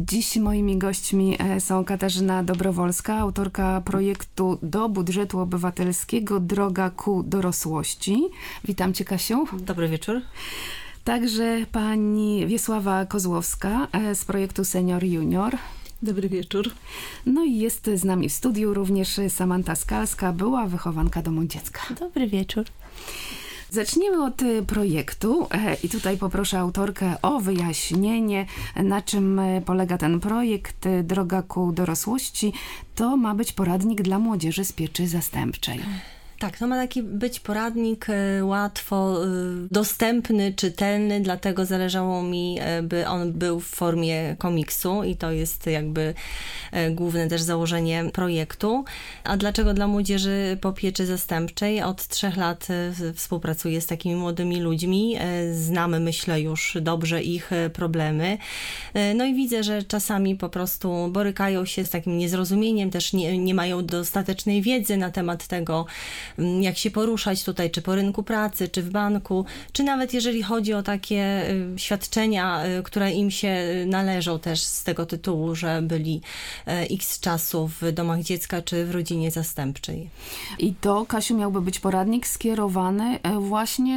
Dziś moimi gośćmi są Katarzyna Dobrowolska, autorka projektu do budżetu obywatelskiego Droga ku dorosłości. Witam Cię, Kasiu. Dobry wieczór. Także pani Wiesława Kozłowska z projektu Senior Junior. Dobry wieczór. No i jest z nami w studiu również Samanta Skalska, była wychowanka domu dziecka. Dobry wieczór. Zacznijmy od projektu i tutaj poproszę autorkę o wyjaśnienie, na czym polega ten projekt Droga ku dorosłości. To ma być poradnik dla młodzieży z pieczy zastępczej. Tak, to ma taki być poradnik łatwo dostępny, czytelny, dlatego zależało mi, by on był w formie komiksu i to jest jakby główne też założenie projektu. A dlaczego dla młodzieży po pieczy zastępczej? Od 3 lat współpracuję z takimi młodymi ludźmi, znamy, myślę, już dobrze ich problemy. No i widzę, że czasami po prostu borykają się z takim niezrozumieniem, też nie mają dostatecznej wiedzy na temat tego, jak się poruszać tutaj, czy po rynku pracy, czy w banku, czy nawet jeżeli chodzi o takie świadczenia, które im się należą też z tego tytułu, że byli x czasu w domach dziecka, czy w rodzinie zastępczej. I to, Kasiu, miałby być poradnik skierowany właśnie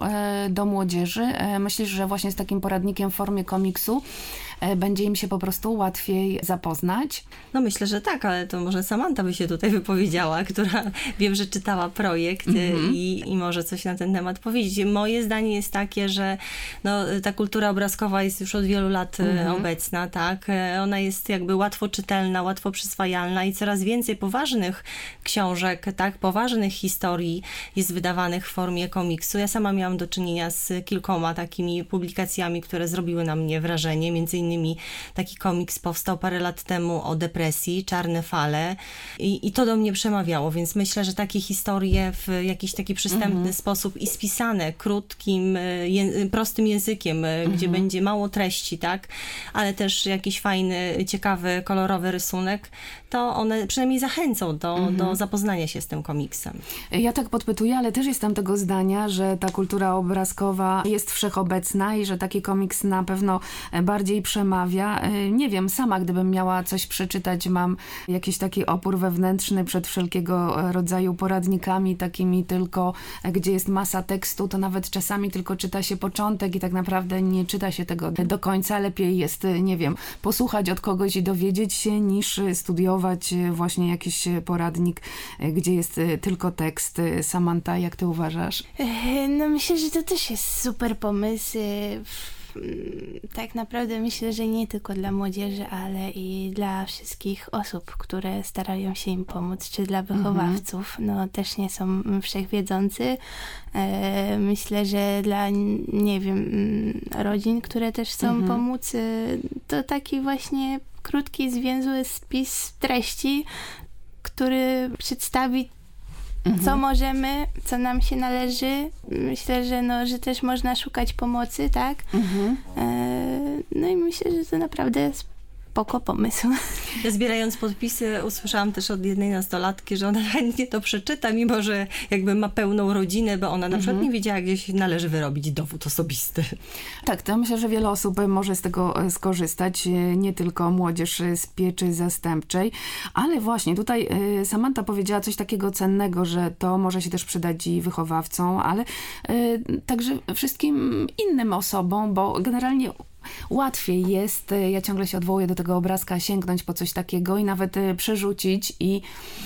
do młodzieży. Myślisz, że właśnie z takim poradnikiem w formie komiksu będzie im się po prostu łatwiej zapoznać? No myślę, że tak, ale to może Samanta by się tutaj wypowiedziała, która wiem, że czytała projekt i może coś na ten temat powiedzieć. Moje zdanie jest takie, że no, ta kultura obrazkowa jest już od wielu lat obecna, tak? Ona jest jakby łatwo czytelna, łatwo przyswajalna i coraz więcej poważnych książek, tak? Poważnych historii jest wydawanych w formie komiksu. Ja sama miałam do czynienia z kilkoma takimi publikacjami, które zrobiły na mnie wrażenie. Między innymi taki komiks powstał parę lat temu o depresji, Czarne fale i to do mnie przemawiało, więc myślę, że takie historie w jakiś taki przystępny sposób i spisane krótkim, prostym językiem, gdzie będzie mało treści, tak, ale też jakiś fajny, ciekawy, kolorowy rysunek, to one przynajmniej zachęcą do zapoznania się z tym komiksem. Ja tak podpytuję, ale też jestem tego zdania, że ta kultura obrazkowa jest wszechobecna i że taki komiks na pewno bardziej przemawia. Nie wiem, sama gdybym miała coś przeczytać, mam jakiś taki opór wewnętrzny przed wszelkiego rodzaju poradnikami, takimi tylko, gdzie jest masa tekstu, to nawet czasami tylko czyta się początek i tak naprawdę nie czyta się tego do końca. Lepiej jest, nie wiem, posłuchać od kogoś i dowiedzieć się, niż studiować właśnie jakiś poradnik, gdzie jest tylko tekst. Samanta, jak ty uważasz? No myślę, że to też jest super pomysł. Tak naprawdę myślę, że nie tylko dla młodzieży, ale i dla wszystkich osób, które starają się im pomóc, czy dla wychowawców. No też nie są wszechwiedzący. Myślę, że dla, nie wiem, rodzin, które też chcą pomóc, to taki właśnie krótki, zwięzły spis treści, który przedstawi co możemy, co nam się należy. Myślę, że też można szukać pomocy, tak? No i myślę, że to naprawdę spoko pomysł. Ja zbierając podpisy usłyszałam też od jednej nastolatki, że ona chętnie to przeczyta, mimo że jakby ma pełną rodzinę, bo ona na przykład nie wiedziała, gdzieś należy wyrobić dowód osobisty. Tak, to myślę, że wiele osób może z tego skorzystać, nie tylko młodzież z pieczy zastępczej, ale właśnie tutaj Samanta powiedziała coś takiego cennego, że to może się też przydać i wychowawcom, ale także wszystkim innym osobom, bo generalnie łatwiej jest, ja ciągle się odwołuję do tego obrazka, sięgnąć po coś takiego i nawet przerzucić i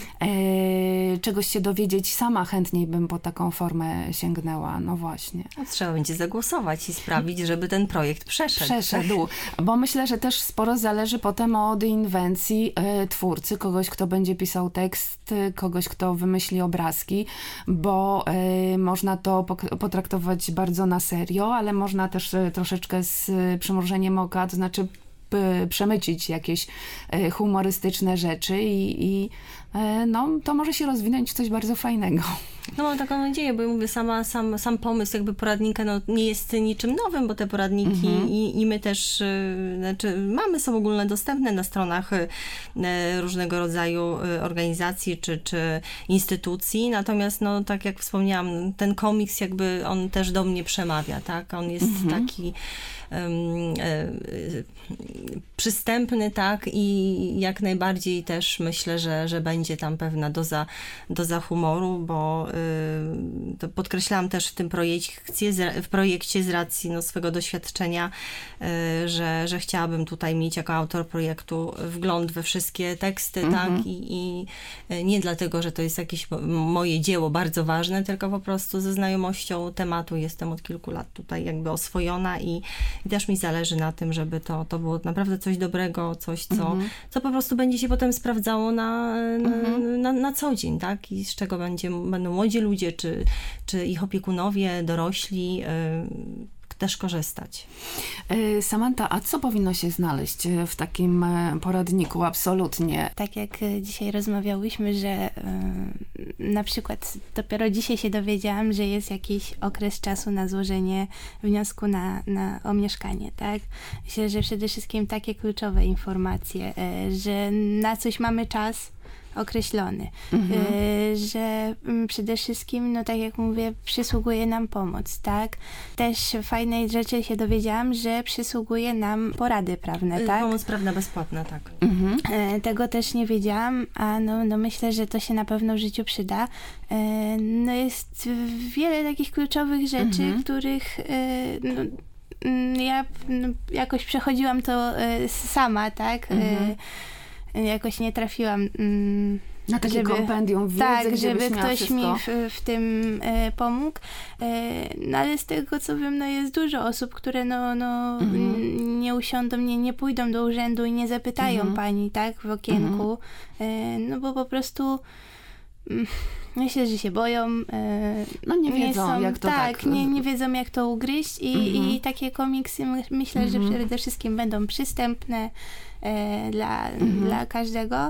czegoś się dowiedzieć. Sama chętniej bym po taką formę sięgnęła. No właśnie. No, trzeba będzie zagłosować i sprawić, żeby ten projekt przeszedł. Bo myślę, że też sporo zależy potem od inwencji twórcy, kogoś, kto będzie pisał tekst, kogoś, kto wymyśli obrazki, bo można to potraktować bardzo na serio, ale można też troszeczkę z przymrużeniem oka, to znaczy przemycić jakieś humorystyczne rzeczy i no, to może się rozwinąć w coś bardzo fajnego. No mam taką nadzieję, bo mówię, sam pomysł jakby poradnika nie jest niczym nowym, bo te poradniki i my też są ogólnodostępne na stronach różnego rodzaju organizacji czy instytucji, natomiast tak jak wspomniałam, ten komiks jakby on też do mnie przemawia, tak? On jest taki przystępny, tak, i jak najbardziej też myślę, że będzie tam pewna doza humoru, bo to podkreślałam też w tym projekcie z racji swego doświadczenia, że chciałabym tutaj mieć jako autor projektu wgląd we wszystkie teksty, tak, i nie dlatego, że to jest jakieś moje dzieło bardzo ważne, tylko po prostu ze znajomością tematu jestem od kilku lat tutaj jakby oswojona i też mi zależy na tym, żeby to było naprawdę coś dobrego, coś, co po prostu będzie się potem sprawdzało na co dzień, tak? I z czego będą młodzi ludzie, czy ich opiekunowie, dorośli też korzystać. Samanta, a co powinno się znaleźć w takim poradniku? Absolutnie. Tak jak dzisiaj rozmawiałyśmy, że na przykład dopiero dzisiaj się dowiedziałam, że jest jakiś okres czasu na złożenie wniosku o mieszkanie, tak? Myślę, że przede wszystkim takie kluczowe informacje, że na coś mamy czas określony, że przede wszystkim, tak jak mówię, przysługuje nam pomoc, tak? Też fajnej rzeczy się dowiedziałam, że przysługuje nam porady prawne, tak? Pomoc prawna bezpłatna, tak. Tego też nie wiedziałam, a myślę, że to się na pewno w życiu przyda. Jest wiele takich kluczowych rzeczy, których ja jakoś przechodziłam to sama, tak? Jakoś nie trafiłam na takie kompendium wiedzy, tak, żeby ktoś wszystko mi w tym pomógł. Ale z tego, co wiem, jest dużo osób, które nie usiądą, nie pójdą do urzędu i nie zapytają pani, tak, w okienku, bo po prostu myślę, że się boją. Nie wiedzą, jak to tak. Nie wiedzą, jak to ugryźć i takie komiksy myślę, że przede wszystkim będą przystępne dla każdego.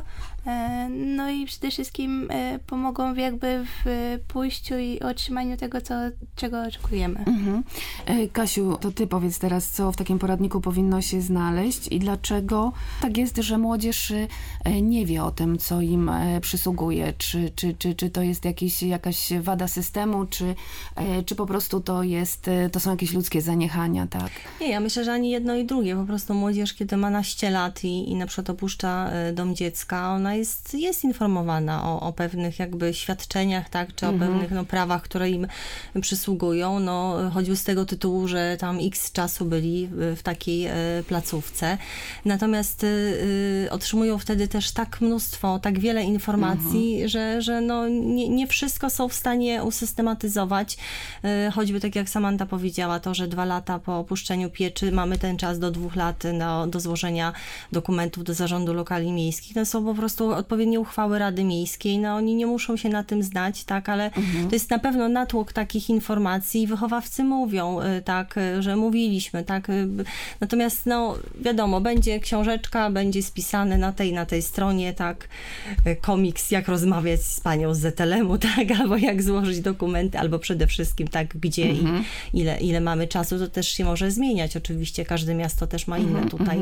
I przede wszystkim pomogą w pójściu i otrzymaniu tego, czego oczekujemy. Kasiu, to ty powiedz teraz, co w takim poradniku powinno się znaleźć i dlaczego tak jest, że młodzież nie wie o tym, co im przysługuje. Czy to jest jakaś wada systemu, czy po prostu to są jakieś ludzkie zaniechania, tak? Nie, ja myślę, że ani jedno i drugie. Po prostu młodzież, kiedy ma naście lat i na przykład opuszcza dom dziecka, ona jest informowana o pewnych jakby świadczeniach, tak, czy o pewnych prawach, które im przysługują, choćby z tego tytułu, że tam x czasu byli w takiej placówce. Natomiast otrzymują wtedy też tak wiele informacji, że nie wszystko są w stanie usystematyzować. Choćby tak jak Samanta powiedziała, to, że 2 lata po opuszczeniu pieczy mamy ten czas do 2 lat do złożenia dokumentów do Zarządu Lokali Miejskich. To są po prostu odpowiednie uchwały Rady Miejskiej. Oni nie muszą się na tym znać, tak, ale to jest na pewno natłok takich informacji i wychowawcy mówią, tak, że mówiliśmy, tak. Natomiast wiadomo, będzie książeczka, będzie spisane na tej stronie, tak, komiks, jak rozmawiać z panią z ZLM-u, tak, albo jak złożyć dokumenty, albo przede wszystkim, tak, gdzie i ile mamy czasu, to też się może zmieniać. Oczywiście każde miasto też ma inne tutaj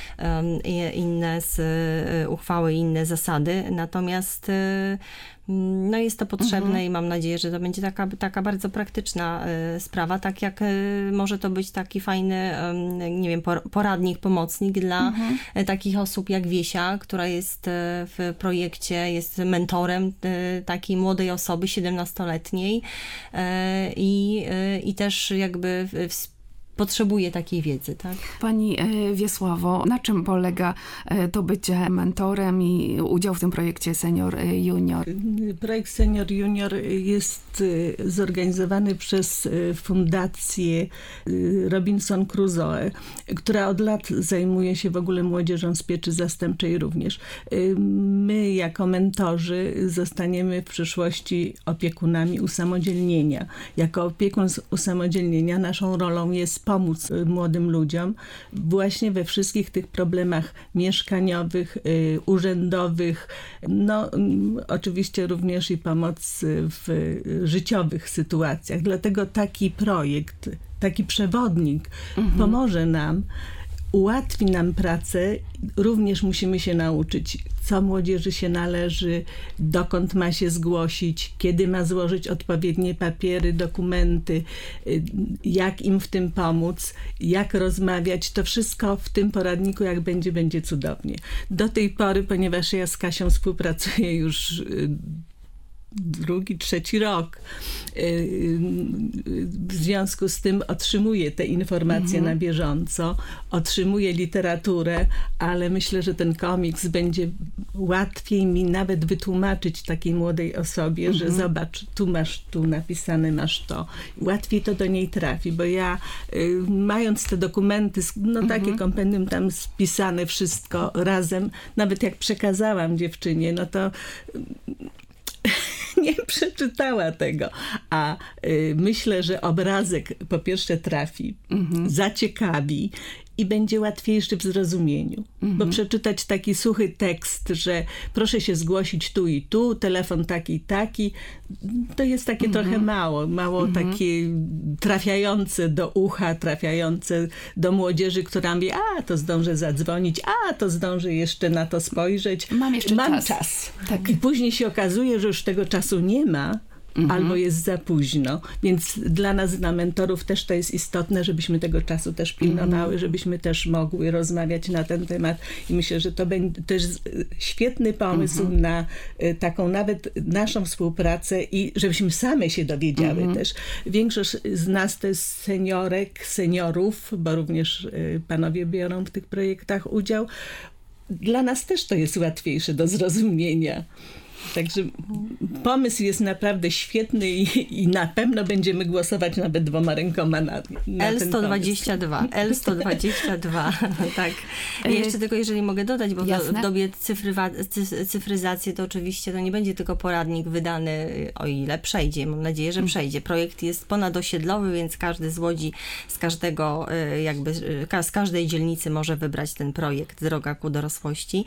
inne uchwały, inne zasady, natomiast jest to potrzebne i mam nadzieję, że to będzie taka bardzo praktyczna sprawa, tak jak może to być taki fajny, nie wiem, poradnik, pomocnik dla takich osób jak Wiesia, która jest w projekcie, jest mentorem takiej młodej osoby, 17-letniej i też jakby potrzebuje takiej wiedzy, tak? Pani Wiesławo, na czym polega to bycie mentorem i udział w tym projekcie Senior Junior? Projekt Senior Junior jest zorganizowany przez Fundację Robinson Crusoe, która od lat zajmuje się w ogóle młodzieżą z pieczy zastępczej również. My jako mentorzy zostaniemy w przyszłości opiekunami usamodzielnienia. Jako opiekun usamodzielnienia naszą rolą jest pomóc młodym ludziom właśnie we wszystkich tych problemach mieszkaniowych, urzędowych, no oczywiście również i pomoc w życiowych sytuacjach. Dlatego taki projekt, taki przewodnik pomoże nam, ułatwi nam pracę. Również musimy się nauczyć, co młodzieży się należy, dokąd ma się zgłosić, kiedy ma złożyć odpowiednie papiery, dokumenty, jak im w tym pomóc, jak rozmawiać. To wszystko w tym poradniku, jak będzie cudownie. Do tej pory, ponieważ ja z Kasią współpracuję już 2., 3 rok. W związku z tym otrzymuję te informacje na bieżąco, otrzymuję literaturę, ale myślę, że ten komiks będzie łatwiej mi nawet wytłumaczyć takiej młodej osobie, że zobacz, tu masz, tu napisane masz to. Łatwiej to do niej trafi, bo ja mając te dokumenty, no takie kompendium tam spisane wszystko razem, nawet jak przekazałam dziewczynie, no to nie przeczytała tego, a myślę, że obrazek po pierwsze trafi, zaciekawi i będzie łatwiejszy w zrozumieniu. Bo przeczytać taki suchy tekst, że proszę się zgłosić tu i tu, telefon taki i taki, to jest takie trochę mało takie trafiające do ucha, trafiające do młodzieży, która mówi, a to zdążę zadzwonić, a to zdążę jeszcze na to spojrzeć. Mam czas. Tak. I później się okazuje, że już tego czasu nie ma, albo jest za późno. Więc dla nas, dla mentorów też to jest istotne, żebyśmy tego czasu też pilnowały, żebyśmy też mogły rozmawiać na ten temat. I myślę, że to będzie też świetny pomysł na taką nawet naszą współpracę i żebyśmy same się dowiedziały też. Większość z nas to jest seniorów, bo również panowie biorą w tych projektach udział. Dla nas też to jest łatwiejsze do zrozumienia. Także pomysł jest naprawdę świetny i na pewno będziemy głosować nawet 2 rękoma na L122. L122, tak. Jeszcze tylko, jeżeli mogę dodać, bo w dobie cyfryzacji to oczywiście to nie będzie tylko poradnik wydany, o ile przejdzie. Mam nadzieję, że przejdzie. Projekt jest ponadosiedlowy, więc każdy z Łodzi, z każdego z każdej dzielnicy może wybrać ten projekt Droga ku dorosłości.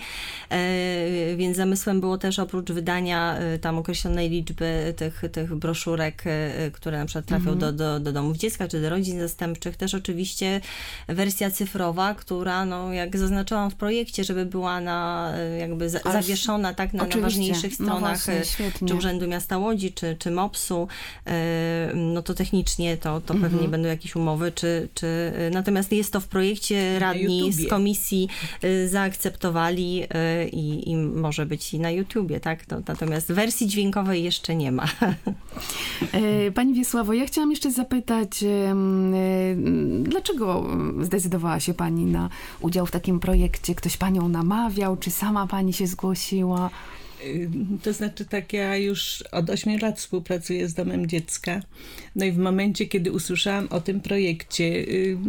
Więc zamysłem było też oprócz wydania tam określonej liczby tych broszurek, które na przykład trafią do domów dziecka czy do rodzin zastępczych, też oczywiście wersja cyfrowa, która, no, jak zaznaczyłam w projekcie, żeby była jakby zawieszona tak na najważniejszych stronach czy Urzędu Miasta Łodzi, czy MOPS-u, no to technicznie to pewnie będą jakieś umowy, natomiast jest to w projekcie, radni z komisji zaakceptowali i może być i na YouTubie, tak? Natomiast wersji dźwiękowej jeszcze nie ma. Pani Wiesławo, ja chciałam jeszcze zapytać, dlaczego zdecydowała się pani na udział w takim projekcie? Ktoś panią namawiał, czy sama pani się zgłosiła? To znaczy tak, ja już od 8 lat współpracuję z Domem Dziecka. No i w momencie, kiedy usłyszałam o tym projekcie,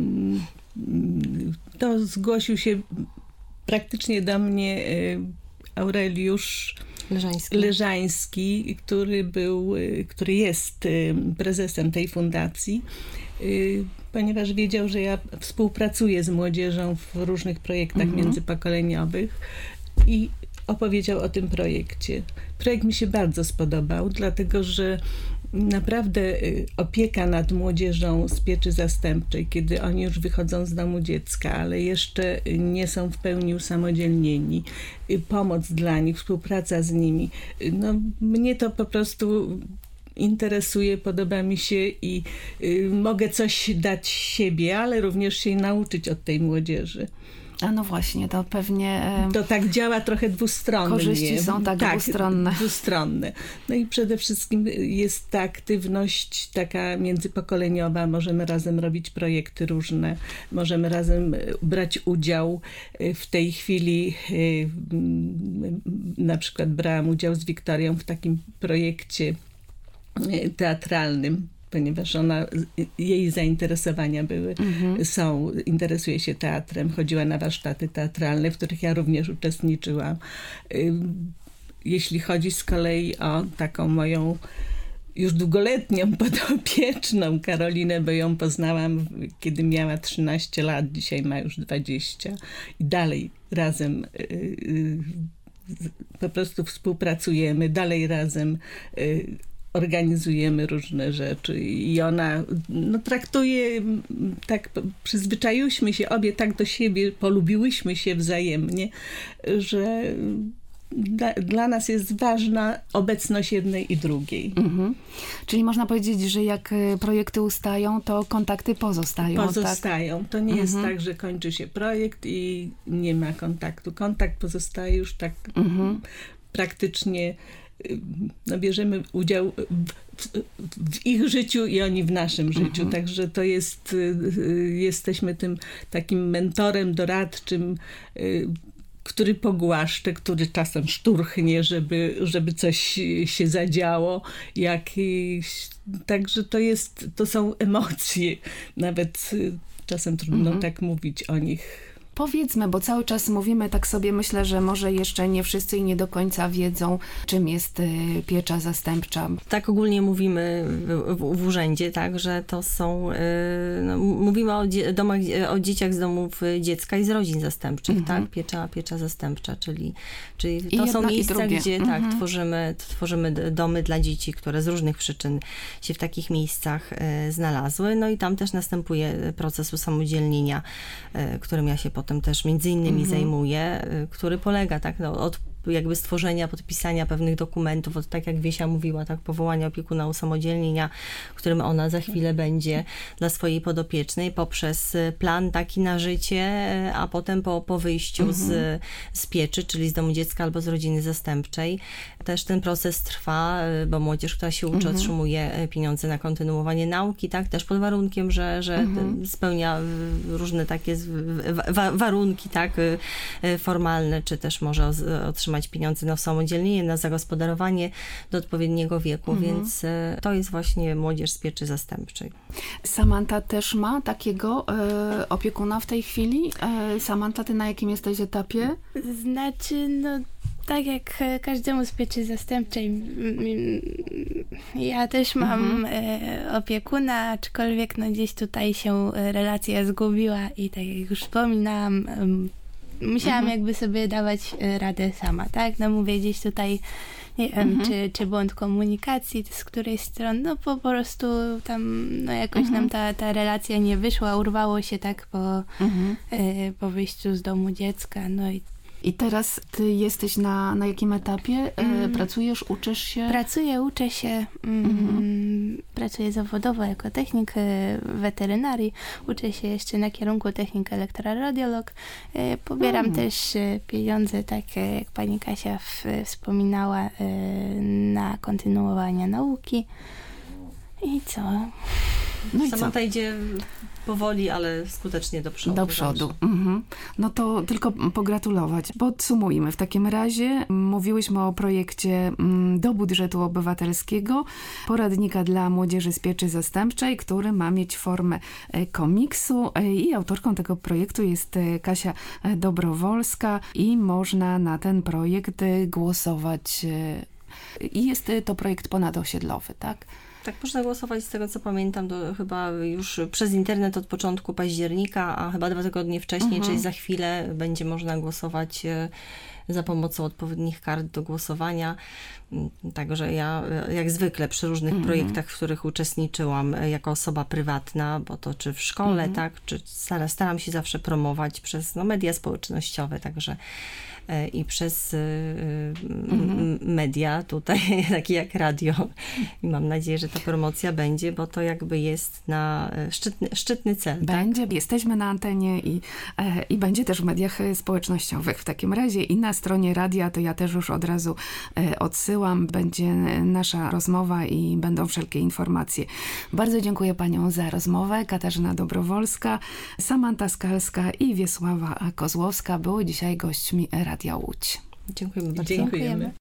to zgłosił się praktycznie do mnie Aureliusz Leżański, który jest prezesem tej fundacji, ponieważ wiedział, że ja współpracuję z młodzieżą w różnych projektach międzypokoleniowych i opowiedział o tym projekcie. Projekt mi się bardzo spodobał, dlatego że naprawdę opieka nad młodzieżą z pieczy zastępczej, kiedy oni już wychodzą z domu dziecka, ale jeszcze nie są w pełni usamodzielnieni, pomoc dla nich, współpraca z nimi. No, mnie to po prostu interesuje, podoba mi się i mogę coś dać siebie, ale również się nauczyć od tej młodzieży. A no właśnie, to pewnie... To tak działa trochę dwustronnie. Korzyści są tak dwustronne. No i przede wszystkim jest ta aktywność taka międzypokoleniowa. Możemy razem robić projekty różne. Możemy razem brać udział. W tej chwili na przykład brałam udział z Wiktorią w takim projekcie teatralnym, ponieważ jej zainteresowania interesuje się teatrem, chodziła na warsztaty teatralne, w których ja również uczestniczyłam. Jeśli chodzi z kolei o taką moją już długoletnią podopieczną Karolinę, bo ją poznałam, kiedy miała 13 lat, dzisiaj ma już 20 i dalej razem po prostu współpracujemy, dalej razem organizujemy różne rzeczy i ona traktuje tak, przyzwyczaiłyśmy się obie tak do siebie, polubiłyśmy się wzajemnie, że dla nas jest ważna obecność jednej i drugiej. Czyli można powiedzieć, że jak projekty ustają, to kontakty pozostają. Pozostają. Tak? To nie jest tak, że kończy się projekt i nie ma kontaktu. Kontakt pozostaje już tak praktycznie, bierzemy udział w ich życiu i oni w naszym życiu. Także to jest, jesteśmy tym takim mentorem doradczym, który pogłaszcze, który czasem szturchnie, żeby coś się zadziało. Także to są emocje. Nawet czasem trudno tak mówić o nich. Powiedzmy, bo cały czas mówimy, tak sobie myślę, że może jeszcze nie wszyscy i nie do końca wiedzą, czym jest piecza zastępcza. Tak ogólnie mówimy w urzędzie, tak, że to są, mówimy o dzieciach z domów dziecka i z rodzin zastępczych, tak, piecza zastępcza, czyli to są miejsca, gdzie tak, tworzymy domy dla dzieci, które z różnych przyczyn się w takich miejscach znalazły, no i tam też następuje proces usamodzielnienia, którym ja się potem też między innymi zajmuję, który polega tak od jakby stworzenia, podpisania pewnych dokumentów, tak jak Wiesia mówiła, tak, powołania opiekuna usamodzielnienia, którym ona za chwilę będzie dla swojej podopiecznej, poprzez plan taki na życie, a potem po wyjściu z pieczy, czyli z domu dziecka albo z rodziny zastępczej. Też ten proces trwa, bo młodzież, która się uczy, otrzymuje pieniądze na kontynuowanie nauki, tak, też pod warunkiem, że spełnia różne takie warunki, tak, formalne, czy też może otrzymać pieniądze na usamodzielnienie, na zagospodarowanie do odpowiedniego wieku, więc to jest właśnie młodzież z pieczy zastępczej. Samanta też ma takiego opiekuna w tej chwili? Samanta, ty na jakim jesteś etapie? Znaczy, tak jak każdemu z pieczy zastępczej, ja też mam opiekuna, aczkolwiek gdzieś tutaj się relacja zgubiła i tak jak już wspominałam, musiałam jakby sobie dawać radę sama, tak? Mówię gdzieś tutaj, nie wiem, czy błąd komunikacji, z której strony, po prostu tam jakoś nam ta relacja nie wyszła, urwało się tak po wyjściu z domu dziecka, I teraz ty jesteś na jakim etapie? Pracujesz, uczysz się? Pracuję, uczę się. Pracuję zawodowo jako technik weterynarii. Uczę się jeszcze na kierunku technik elektroradiolog. Pobieram też pieniądze, tak jak pani Kasia wspominała, na kontynuowanie nauki. I co? Samanta idzie powoli, ale skutecznie do przodu. Do przodu. No to tylko pogratulować. Podsumujmy. W takim razie mówiłyśmy o projekcie do budżetu obywatelskiego, poradnika dla młodzieży z pieczy zastępczej, który ma mieć formę komiksu i autorką tego projektu jest Kasia Dobrowolska i można na ten projekt głosować. I jest to projekt ponadosiedlowy, tak? Tak, można głosować, z tego co pamiętam, chyba już przez internet od początku października, a chyba 2 tygodnie wcześniej, czyli za chwilę będzie można głosować za pomocą odpowiednich kart do głosowania. Także ja jak zwykle przy różnych projektach, w których uczestniczyłam jako osoba prywatna, bo to czy w szkole, tak, czy staram się zawsze promować przez media społecznościowe, także i przez media tutaj, takie jak radio. I mam nadzieję, że ta promocja będzie, bo to jakby jest na szczytny cel. Będzie, tak? Jesteśmy na antenie i będzie też w mediach społecznościowych w takim razie i na stronie radia, to ja też już od razu odsyłam, będzie nasza rozmowa i będą wszelkie informacje. Bardzo dziękuję paniom za rozmowę. Katarzyna Dobrowolska, Samanta Skalska i Wiesława Kozłowska były dzisiaj gośćmi Radia Łódź. Dziękujemy bardzo. Dziękujemy.